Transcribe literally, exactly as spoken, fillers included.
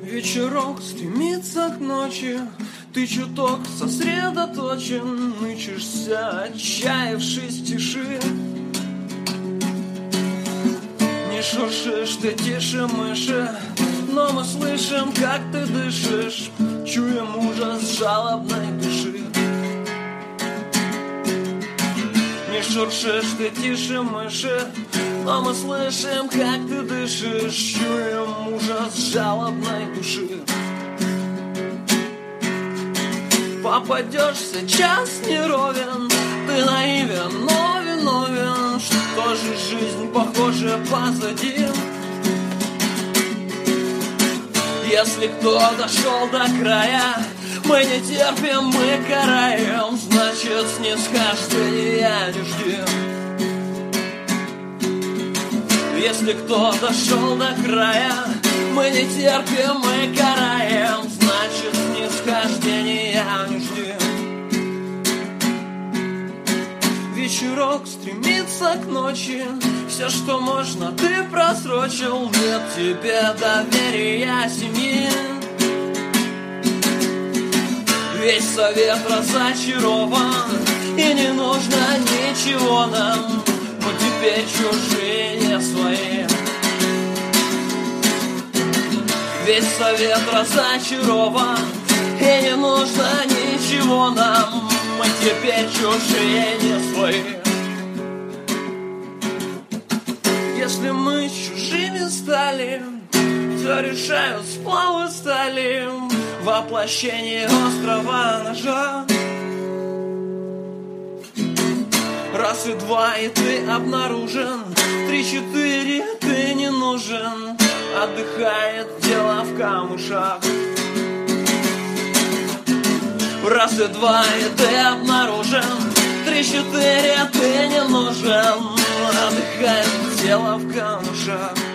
Вечерок стремится к ночи, ты чуток сосредоточен, мычишься, отчаявшись тиши. Не шуршишь ты тише мыши, но мы слышим, как ты дышишь, чуем ужас жалобной души. Не шуршишь ты тише мыши, но мы слышим, как ты дышишь, чуем ужас жалобной души. Попадешься, час не ровен, ты наивен, но виновен, что же жизнь, похоже, позади. Если кто дошел до края, мы не терпим, мы караем, значит, снисхождения не жди. Если кто дошел до края, мы не терпим, мы караем, значит, снисхождения не жди. Вечерок стремится к ночи, все, что можно, ты просрочил, нет тебе доверия семьи. Весь совет разочарован, и не нужно ничего нам, мы теперь чужие, не свои. Весь совет разочарован, и не нужно ничего нам, мы теперь чужие, не свои. Если мы чужими стали, то решают сплавы стали, воплощение острого ножа. Раз и два, и ты обнаружен, три-четыре, ты не нужен, отдыхает дело в камышах. Раз и два, и ты обнаружен, три-четыре, ты не нужен, отдыхает дело в камышах.